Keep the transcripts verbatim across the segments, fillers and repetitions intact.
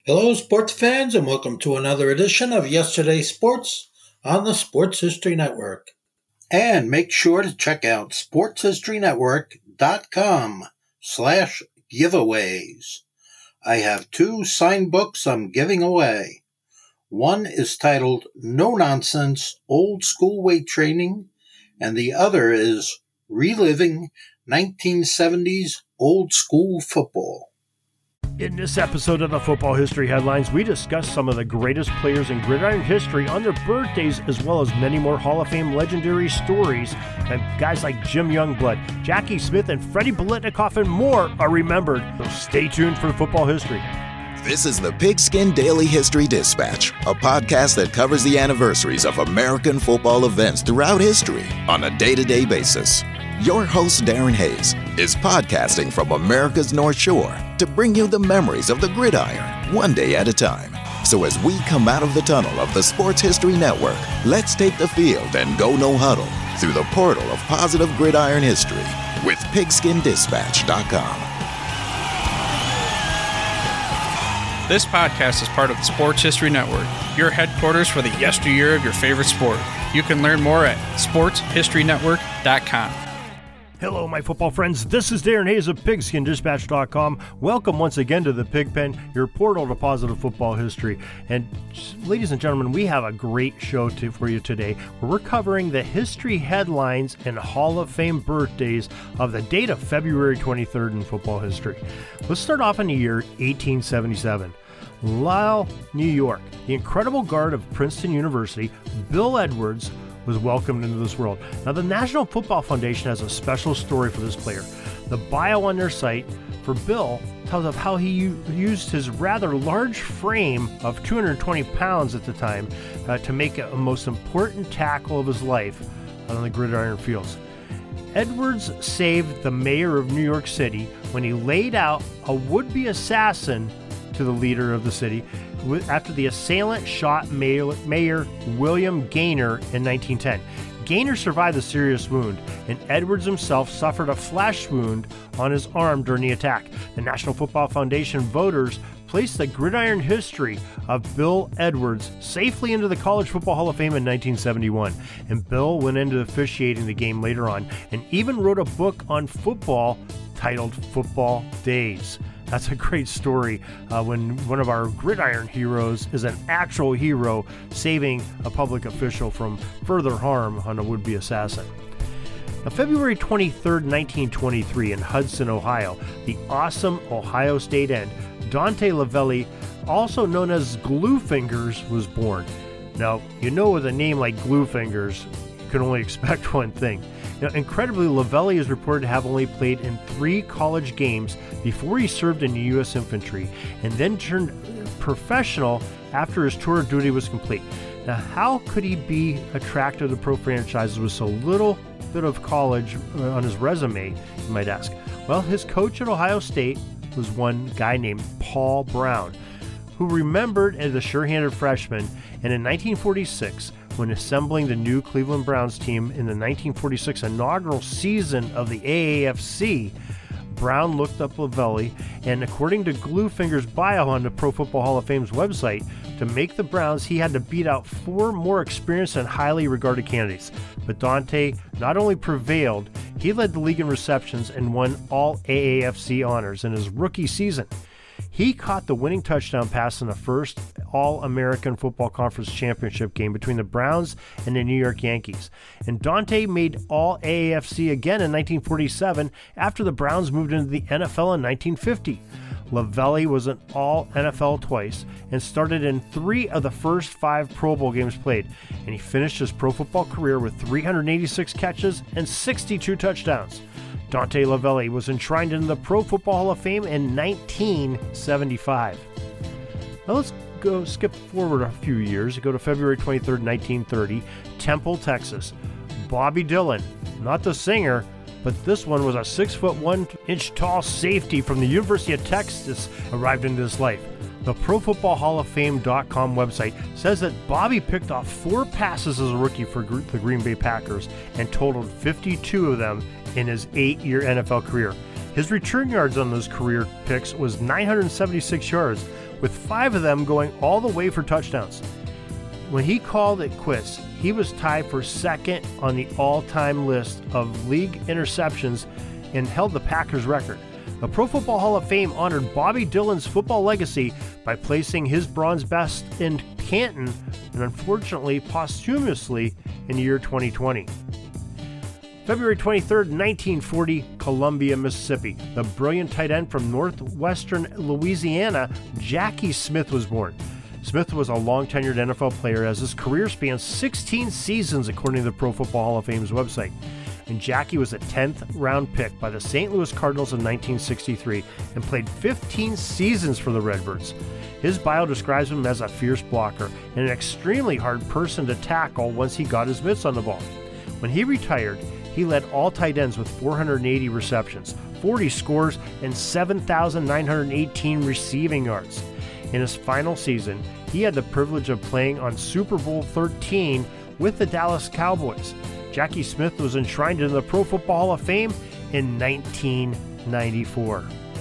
Hello, sports fans, and welcome to another edition of Yesterday's Sports on the Sports History Network. And make sure to check out sportshistorynetwork.com slash giveaways. I have two signed books I'm giving away. One is titled No Nonsense Old School Weight Training, and the other is Reliving nineteen seventies Old School Football. In this episode of the Football History Headlines, we discuss some of the greatest players in gridiron history on their birthdays, as well as many more Hall of Fame legendary stories. And guys like Jim Youngblood, Jackie Smith, and Freddie Biletnikoff and more are remembered. So stay tuned for Football History. This is the Pigskin Daily History Dispatch, a podcast that covers the anniversaries of American football events throughout history on a day-to-day basis. Your host, Darren Hayes, is podcasting from America's North Shore to bring you the memories of the gridiron, one day at a time. So as we come out of the tunnel of the Sports History Network, let's take the field and go no huddle through the portal of positive gridiron history with pigskin dispatch dot com. This podcast is part of the Sports History Network, your headquarters for the yesteryear of your favorite sport. You can learn more at sports history network dot com. Hello, my football friends. This is Darren Hayes of pigskin dispatch dot com. Welcome once again to the Pigpen, your portal to positive football history. And ladies and gentlemen, we have a great show to, for you today, where we're covering the history headlines and Hall of Fame birthdays of the date of February twenty-third in football history. Let's start off in the year eighteen seventy-seven. Lisle, New York. The incredible guard of Princeton University, Bill Edwards, was welcomed into this world. Now, the National Football Foundation has a special story for this player. The bio on their site for Bill tells of how he u- used his rather large frame of two hundred twenty pounds at the time uh, to make a, a most important tackle of his life on the gridiron fields. Edwards saved the mayor of New York City when he laid out a would-be assassin to the leader of the city after the assailant shot Mayor, Mayor William Gaynor in nineteen ten. Gaynor survived a serious wound, and Edwards himself suffered a flesh wound on his arm during the attack. The National Football Foundation voters placed the gridiron history of Bill Edwards safely into the College Football Hall of Fame in nineteen seventy-one, and Bill went into officiating the game later on and even wrote a book on football titled Football Days. That's a great story uh, when one of our gridiron heroes is an actual hero saving a public official from further harm on a would-be assassin. On February twenty-third, nineteen twenty-three in Hudson, Ohio, the awesome Ohio State end, Dante Lavelli, also known as Glue Fingers, was born. Now, you know with a name like Glue Fingers, you can only expect one thing. Now, incredibly, Lavelli is reported to have only played in three college games before he served in the U S infantry, and then turned professional after his tour of duty was complete. Now, how could he be attracted to pro franchises with so little bit of college on his resume, you might ask? Well, his coach at Ohio State was one guy named Paul Brown, who remembered as a sure-handed freshman, and in nineteen forty-six, when assembling the new Cleveland Browns team in the nineteen forty-six inaugural season of the A A F C, Brown looked up Lavelli, and according to Glue Fingers' bio on the Pro Football Hall of Fame's website, to make the Browns, he had to beat out four more experienced and highly regarded candidates. But Dante not only prevailed, he led the league in receptions and won all A A F C honors in his rookie season. He caught the winning touchdown pass in the first All-American Football Conference Championship game between the Browns and the New York Yankees. And Dante made All-A A F C again in nineteen forty-seven after the Browns moved into the N F L in nineteen fifty. Lavelli was an All-N F L twice and started in three of the first five Pro Bowl games played. And he finished his pro football career with three hundred eighty-six catches and sixty-two touchdowns. Dante Lavelli was enshrined into the Pro Football Hall of Fame in nineteen seventy-five. Now let's go skip forward a few years. Go to February twenty-third, nineteen thirty, Temple, Texas. Bobby Dillon, not the singer, but this one was a six foot one inch tall safety from the University of Texas, arrived into his life. The Pro Football Hall of Fame dot com website says that Bobby picked off four passes as a rookie for the Green Bay Packers and totaled fifty-two of them in his eight-year N F L career. His return yards on those career picks was nine hundred seventy-six yards, with five of them going all the way for touchdowns. When he called it quits, he was tied for second on the all-time list of league interceptions and held the Packers record. The Pro Football Hall of Fame honored Bobby Dillon's football legacy by placing his bronze best in Canton and unfortunately posthumously in the year twenty twenty. February twenty-third, nineteen forty, Columbia, Mississippi. The brilliant tight end from northwestern Louisiana, Jackie Smith, was born. Smith was a long-tenured N F L player as his career spans sixteen seasons according to the Pro Football Hall of Fame's website. And Jackie was a tenth round pick by the Saint Louis Cardinals in nineteen sixty-three and played fifteen seasons for the Redbirds. His bio describes him as a fierce blocker and an extremely hard person to tackle once he got his mitts on the ball. When he retired, he led all tight ends with four hundred eighty receptions, forty scores, and seven thousand nine hundred eighteen receiving yards. In his final season, he had the privilege of playing on Super Bowl thirteen with the Dallas Cowboys. Jackie Smith was enshrined in the Pro Football Hall of Fame in nineteen ninety-four.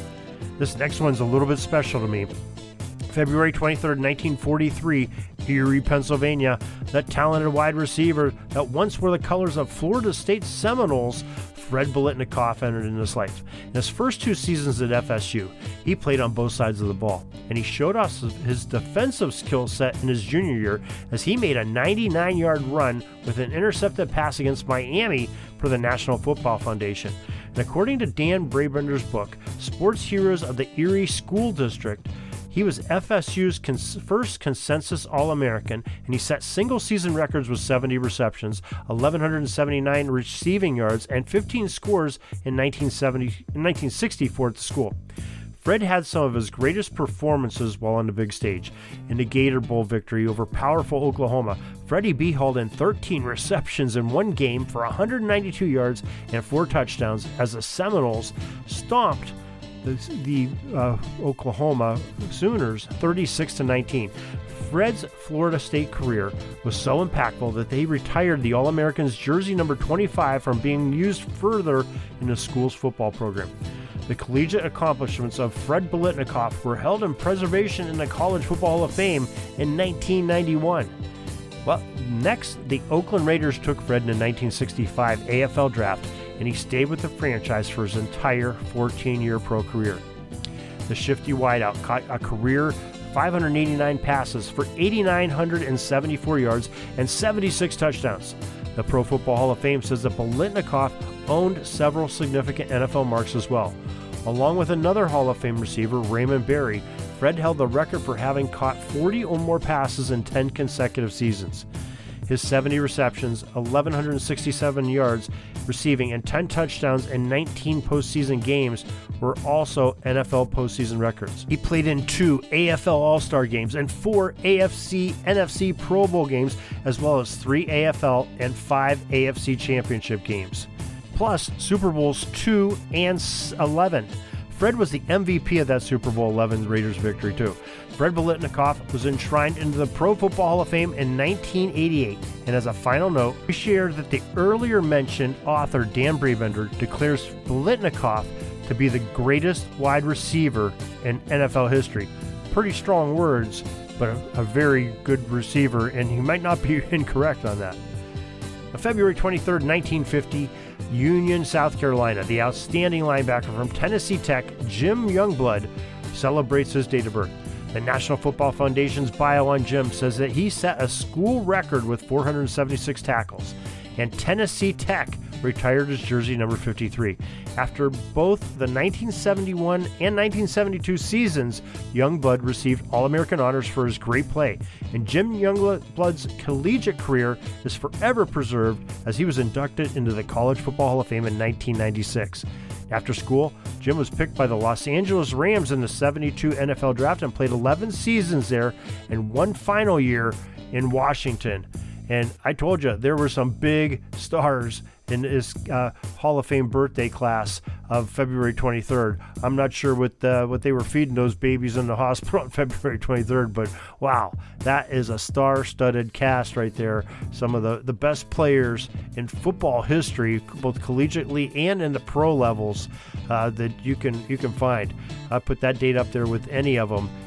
This next one's a little bit special to me. February twenty-third, nineteen forty-three, Erie, Pennsylvania, the talented wide receiver that once wore the colors of Florida State Seminoles, Fred Biletnikoff, entered into his life. In his first two seasons at F S U, he played on both sides of the ball, and he showed off his defensive skill set in his junior year as he made a ninety-nine yard run with an intercepted pass against Miami for the National Football Foundation. And according to Dan Brabender's book, Sports Heroes of the Erie School District, he was F S U's cons- first consensus All-American, and he set single-season records with seventy receptions, one thousand one hundred seventy-nine receiving yards, and fifteen scores in nineteen sixty-four at the school. Fred had some of his greatest performances while on the big stage. In the Gator Bowl victory over powerful Oklahoma, Freddie B hauled in thirteen receptions in one game for one hundred ninety-two yards and four touchdowns as the Seminoles stomped the, the uh, Oklahoma Sooners thirty-six to nineteen. Fred's Florida State career was so impactful that they retired the All-American's jersey number twenty-five from being used further in the school's football program. The collegiate accomplishments of Fred Biletnikoff were held in preservation in the College Football Hall of Fame in nineteen ninety-one. Well, next, the Oakland Raiders took Fred in the nineteen sixty-five A F L draft, and he stayed with the franchise for his entire fourteen year pro career. The shifty wideout caught a career five hundred eighty-nine passes for eight thousand nine hundred seventy-four yards and seventy-six touchdowns. The Pro Football Hall of Fame says that Biletnikoff owned several significant N F L marks as well. Along with another Hall of Fame receiver, Raymond Berry, Fred held the record for having caught forty or more passes in ten consecutive seasons. His seventy receptions, one thousand one hundred sixty-seven yards receiving, and ten touchdowns in nineteen postseason games were also N F L postseason records. He played in two A F L All-Star games and four A F C N F C Pro Bowl games, as well as three A F L and five A F C Championship games, plus Super Bowls two and eleven. Fred was the M V P of that Super Bowl eleven Raiders victory too. Fred Biletnikoff was enshrined into the Pro Football Hall of Fame in nineteen eighty-eight, and as a final note, we share that the earlier mentioned author Dan Brabender declares Biletnikoff to be the greatest wide receiver in N F L history. Pretty strong words, but a, a very good receiver, and he might not be incorrect on that. On February twenty-third, nineteen fifty, Union, South Carolina, the outstanding linebacker from Tennessee Tech, Jim Youngblood, celebrates his date of birth. The National Football Foundation's bio on Jim says that he set a school record with four hundred seventy-six tackles, and Tennessee Tech retired his jersey number fifty-three. After both the nineteen seventy-one and nineteen seventy-two seasons, Youngblood received All-American honors for his great play, and Jim Youngblood's collegiate career is forever preserved as he was inducted into the College Football Hall of Fame in nineteen ninety-six. After school, Jim was picked by the Los Angeles Rams in the seventy-two N F L draft and played eleven seasons there and one final year in Washington. And I told you, there were some big stars in his uh, Hall of Fame birthday class of February twenty-third. I'm not sure what uh, what they were feeding those babies in the hospital on February twenty-third, but wow, that is a star-studded cast right there. Some of the, the best players in football history, both collegiately and in the pro levels, uh, that you can you can find. I put that date up there with any of them,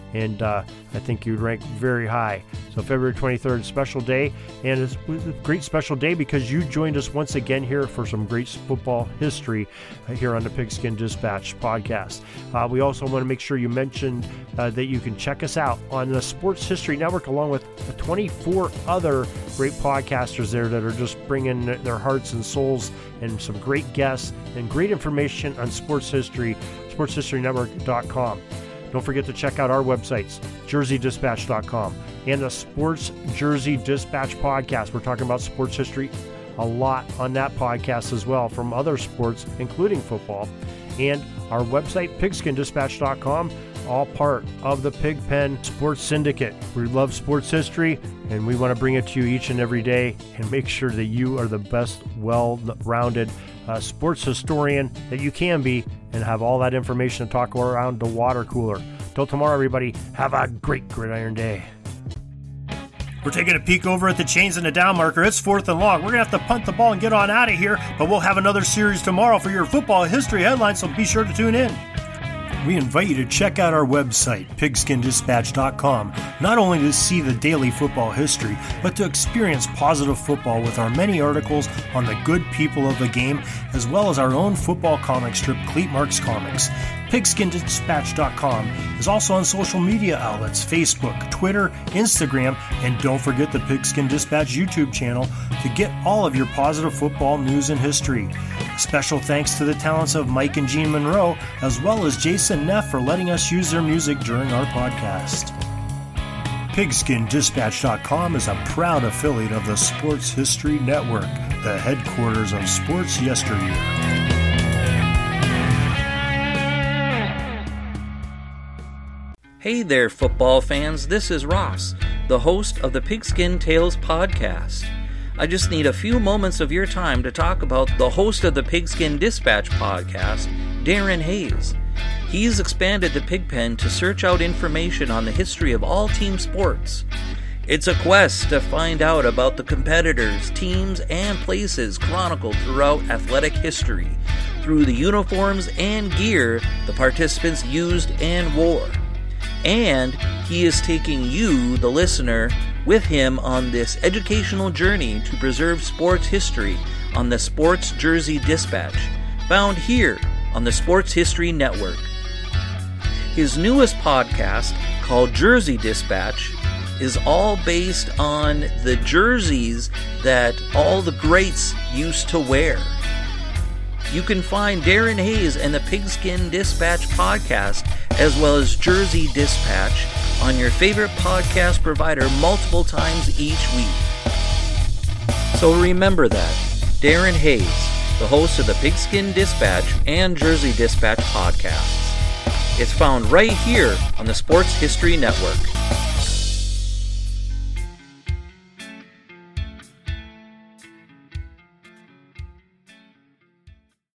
and uh, I think you'd rank very high. So February twenty-third, special day, and it's a great special day because you joined us once again here for some great football history uh, here on the Pigskin Dispatch podcast. Uh, we also want to make sure you mentioned uh, that you can check us out on the Sports History Network along with twenty-four other great podcasters there that are just bringing their hearts and souls and some great guests and great information on sports history, sports history network dot com. Don't forget to check out our websites, jersey dispatch dot com and the Sports Jersey Dispatch podcast. We're talking about sports history a lot on that podcast as well from other sports, including football. And our website, pigskin dispatch dot com, all part of the Pigpen Sports Syndicate. We love sports history, and we want to bring it to you each and every day and make sure that you are the best, well-rounded uh, sports historian that you can be and have all that information to talk around the water cooler. Till tomorrow, everybody, have a great Gridiron Day. We're taking a peek over at the chains and the down marker. It's fourth and long. We're going to have to punt the ball and get on out of here, but we'll have another series tomorrow for your football history headlines, so be sure to tune in. We invite you to check out our website, pigskin dispatch dot com, not only to see the daily football history, but to experience positive football with our many articles on the good people of the game, as well as our own football comic strip, Cleat Marks Comics. pigskin dispatch dot com is also on social media outlets, Facebook, Twitter, Instagram, and don't forget the Pigskin Dispatch YouTube channel to get all of your positive football news and history. Special thanks to the talents of Mike and Gene Monroe, as well as Jason Neff for letting us use their music during our podcast. pigskin dispatch dot com is a proud affiliate of the Sports History Network, the headquarters of sports yesteryear. Hey there, football fans. This is Ross, the host of the Pigskin Tales podcast. I just need a few moments of your time to talk about the host of the Pigskin Dispatch podcast, Darren Hayes. He's expanded the Pigpen to search out information on the history of all team sports. It's a quest to find out about the competitors, teams, and places chronicled throughout athletic history through the uniforms and gear the participants used and wore. And he is taking you, the listener, with him on this educational journey to preserve sports history on the Sports Jersey Dispatch, found here on the Sports History Network. His newest podcast, called Jersey Dispatch, is all based on the jerseys that all the greats used to wear. You can find Darren Hayes and the Pigskin Dispatch podcast, as well as Jersey Dispatch, on your favorite podcast provider multiple times each week. So remember that, Darren Hayes, the host of the Pigskin Dispatch and Jersey Dispatch podcasts. It's found right here on the Sports History Network.